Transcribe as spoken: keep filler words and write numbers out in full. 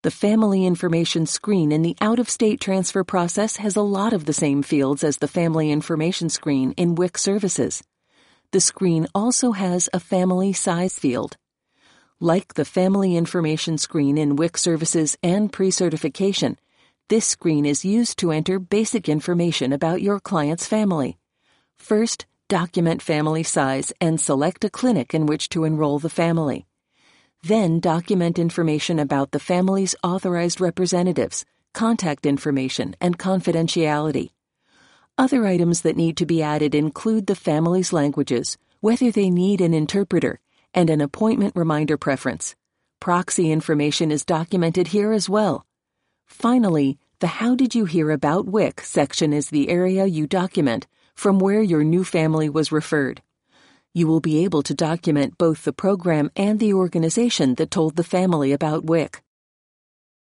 The family information screen in the out-of-state transfer process has a lot of the same fields as the family information screen in W I C services. The screen also has a family size field. Like the family information screen in W I C services and pre-certification, this screen is used to enter basic information about your client's family. First, document family size and select a clinic in which to enroll the family. Then document information about the family's authorized representatives, contact information, and confidentiality. Other items that need to be added include the family's languages, whether they need an interpreter, and an appointment reminder preference. Proxy information is documented here as well. Finally, the How Did You Hear About W I C section is the area you document from where your new family was referred. You will be able to document both the program and the organization that told the family about W I C.